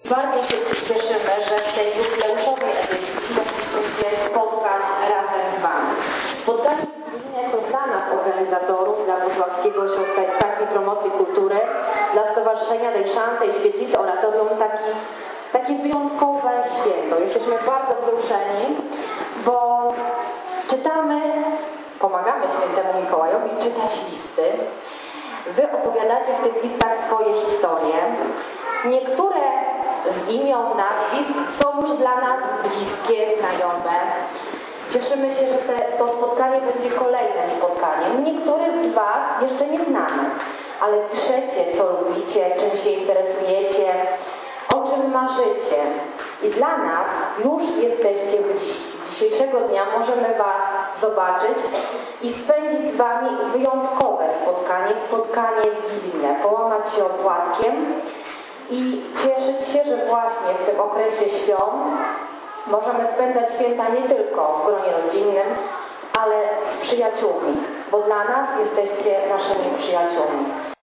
Bardzo się cieszymy, że w tej jubileuszowej edycji mogliśmy się spotkać razem z Wami. Spotkanie jako dla nas, organizatorów, dla Wrocławskiego Ośrodka Edukacji i Promocji Kultury, dla Stowarzyszenia Dej Szansę i Świetlicy Oratorium takie wyjątkowe święto. Jesteśmy bardzo wzruszeni, bo pomagamy Świętemu Mikołajowi czytać listy. Wy opowiadacie w tych listach swoje historie. Niektóre z imion, nazwisk są już dla nas bliskie, znajome. Cieszymy się, że to spotkanie będzie kolejnym spotkaniem. Niektórych z Was jeszcze nie znamy, ale piszecie, co lubicie, czym się interesujecie, o czym marzycie. I dla nas już jesteście bliżsi. Dzisiejszego dnia możemy Was zobaczyć i spędzić z Wami wyjątkowe spotkanie wigilijne, połamać się opłatkiem i cieszyć się, że właśnie w tym okresie świąt możemy spędzać święta nie tylko w gronie rodzinnym, ale z przyjaciółmi, bo dla nas jesteście naszymi przyjaciółmi.